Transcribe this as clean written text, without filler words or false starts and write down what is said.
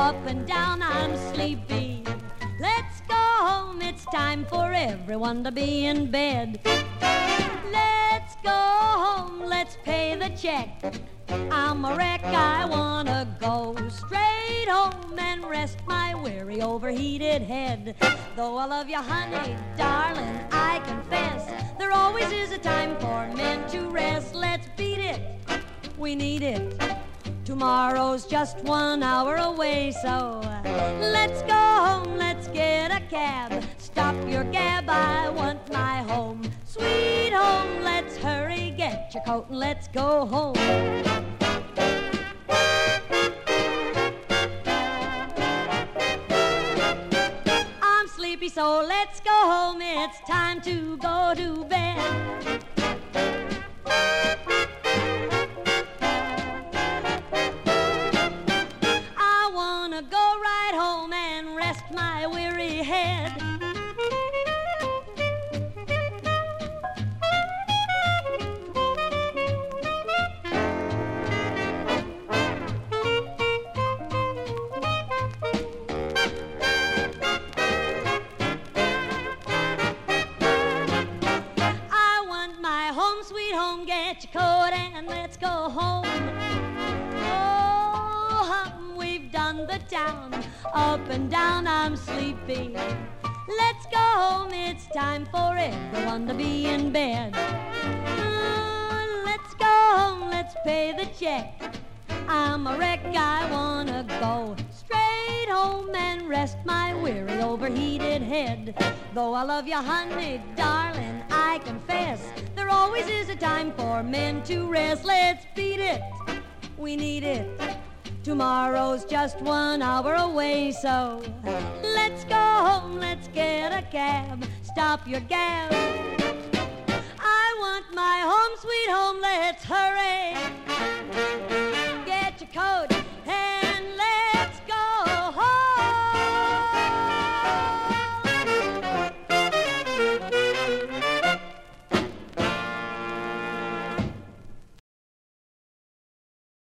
Up and down, I'm sleepy. Let's go home, it's time for everyone to be in bed. Let's go home, let's pay the check. I'm a wreck, I wanna go straight home and rest my weary, overheated head. Though I love you, honey, darling, I confess, there always is a time for men to rest. Let's beat it, we need it. Tomorrow's just 1 hour away, so let's go home, let's get a cab. Stop your gab, I want my home. Sweet home, let's hurry, get your coat and let's go home. I'm sleepy, so let's go home, it's time to go to bed. I wanna go right home and rest my weary head. Sweet home, get your coat and let's go home. Oh, we've done the town, up and down, I'm sleepy. Let's go home, it's time for everyone to be in bed. Let's go home, let's pay the check. I'm a wreck, I wanna go straight home and rest my weary, overheated head. Though I love you, honey, darling, I confess, there always is a time for men to rest. Let's beat it, we need it. Tomorrow's just 1 hour away, so let's go home, let's get a cab. Stop your gab,